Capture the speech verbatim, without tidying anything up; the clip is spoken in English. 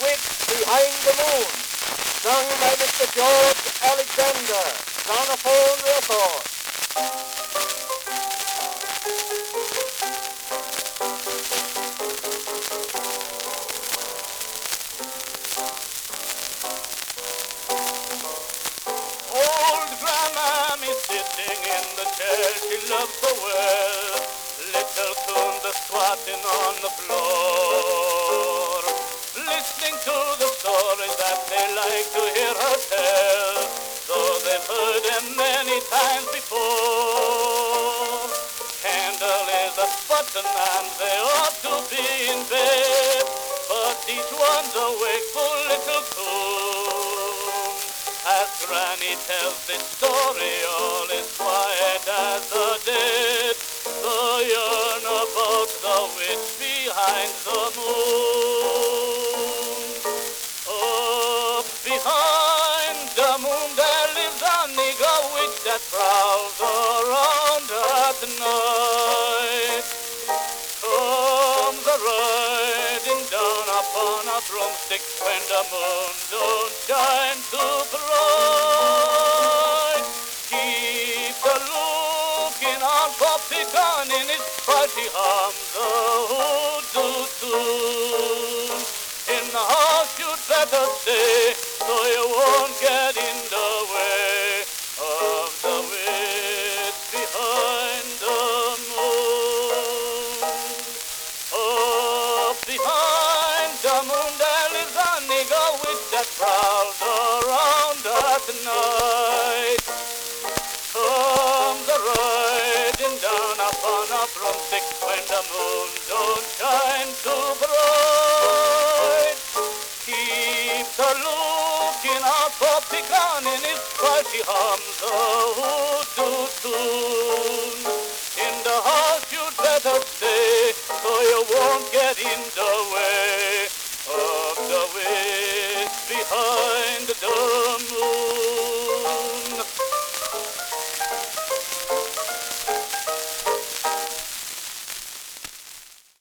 Witch Behind the Moon, sung by Mister George Alexander, Sonophone Record. Old Grandmammy sitting in the chair she loves so well, little tunes are squatting on the floor, listening to the stories that they like to hear her tell, though they've heard them many times before. Candle is a button and they ought to be in bed, but each one's a wakeful little coon. As Granny tells this story, all is quiet as the dead, the yarn about the witch behind the moon. Up behind the moon there lives a nigger witch that prowls around at night. Comes a-riding down upon a broomstick when the moon don't shine too bright. Keeps a looking out for pickaninnies, but she hums a hoodoo tune. In the house you'd better stay, so you won't get in the way of the witch behind the moon. Up behind the moon there lives a nigger witch that prowls around at night. Comes a-riding down upon a broomstick when the moon don't shine too bright. Keeps a looking out for pickaninnies while she hums a hoodoo tune. In the house you'd better stay, so you won't get in the